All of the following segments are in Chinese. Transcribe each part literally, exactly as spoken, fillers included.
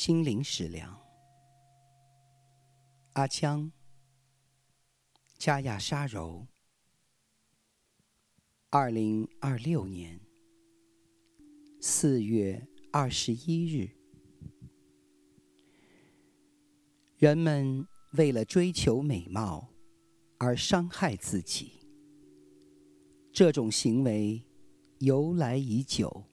心灵食粮。阿江，加亚沙柔，二零二六年四月二十一日。人们为了追求美貌而伤害自己，这种行为由来已久。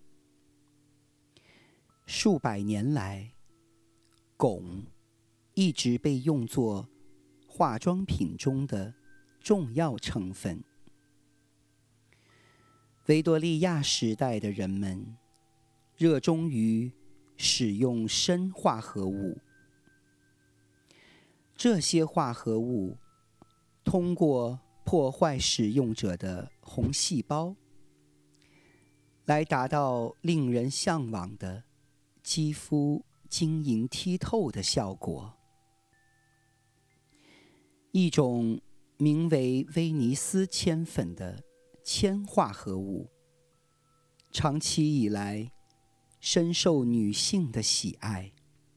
数百年来，汞一直被用作化妆品中的重要成分。维多利亚时代的人们热衷于使用砷化合物，这些化合物通过破坏使用者的红细胞，来达到令人向往的肌肤晶莹剔透的效果。一种名为威尼斯铅粉的铅化合物，长期以来深受女性的喜爱。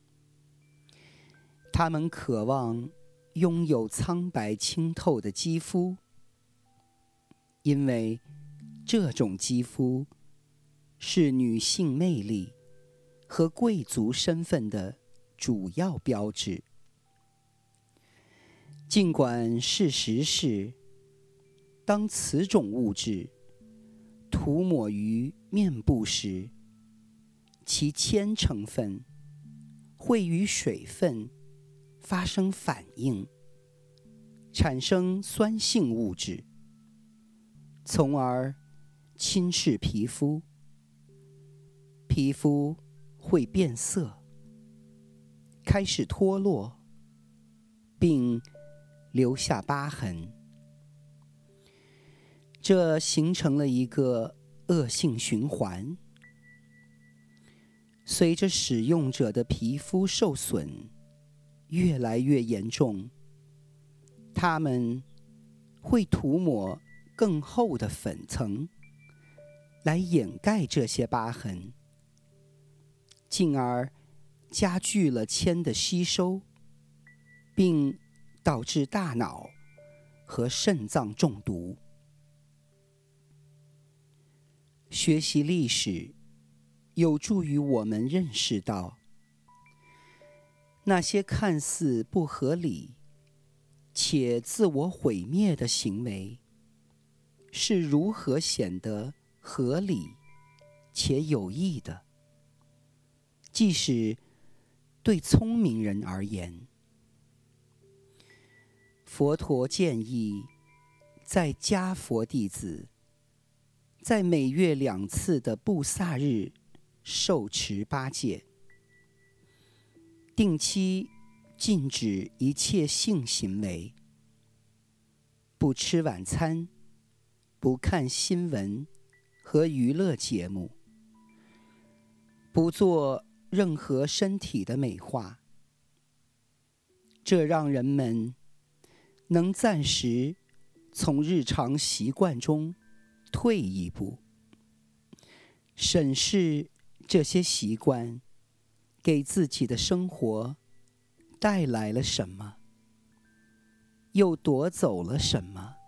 她们渴望拥有苍白清透的肌肤，因为这种肌肤是女性魅力和贵族身份的主要标志。尽管事实是，当此种物质涂抹于面部时，其铅成分会与水分发生反应，产生酸性物质，从而侵蚀皮肤。皮肤会变色，开始脱落，并留下疤痕。这形成了一个恶性循环。随着使用者的皮肤受损越来越严重，他们会涂抹更厚的粉层来掩盖这些疤痕，进而加剧了铅的吸收，并导致大脑和肾脏中毒。学习历史有助于我们认识到，那些看似不合理且自我毁灭的行为是如何显得合理且有益的，即使对聪明人而言。佛陀建议在家佛弟子在每月两次的布萨日受持八戒，定期禁止一切性行为，不吃晚餐，不看新闻和娱乐节目，不做任何身体的美化。这让人们能暂时从日常习惯中退一步，审视这些习惯给自己的生活带来了什么，又夺走了什么。